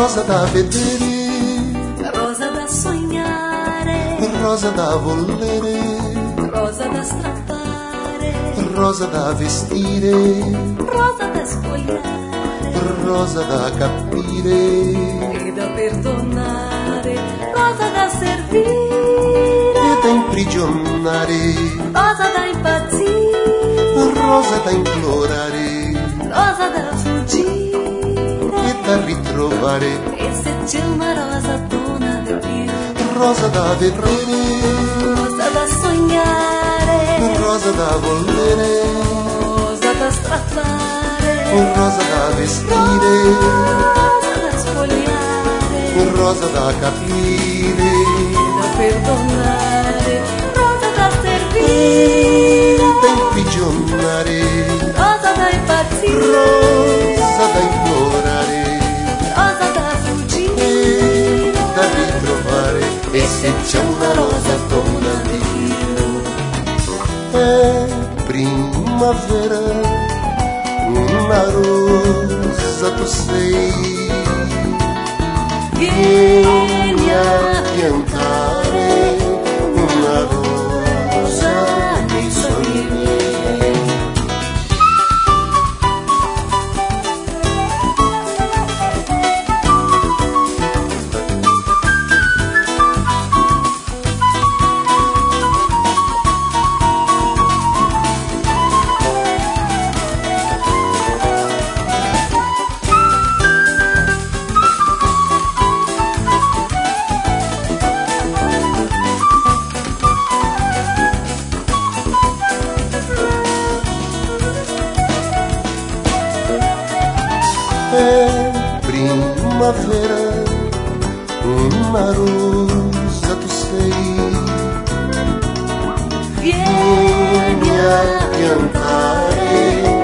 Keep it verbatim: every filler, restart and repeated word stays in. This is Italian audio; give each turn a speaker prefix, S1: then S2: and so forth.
S1: rosa da vedere,
S2: rosa da sognare,
S1: rosa da volere,
S2: rosa da strappare,
S1: rosa da vestire,
S2: rosa da spogliare,
S1: rosa da capire
S2: e da perdonare, rosa da servire,
S1: e da imprigionare,
S2: rosa da impazzire,
S1: rosa da implorare
S2: rosa da fuggire,
S1: e da ritrovare,
S2: e se c'è una rosa donna di più,
S1: rosa da vedere,
S2: rosa da sognare,
S1: rosa da volere,
S2: rosa da strappare,
S1: rosa da vestire,
S2: rosa da spogliare,
S1: rosa da capire,
S2: da perdonare, rosa da servire,
S1: da imprigionare,
S2: rosa da impazzire,
S1: rosa da implorare
S2: rosa da fuggire,
S1: e da ritrovare. E se c'è una rosa donna di più, è primavera, una rosa tu sei, vieni a piantare una rosa nei sogni miei. È primavera, una rosa tu sei,
S2: vieni
S1: vieni a piantare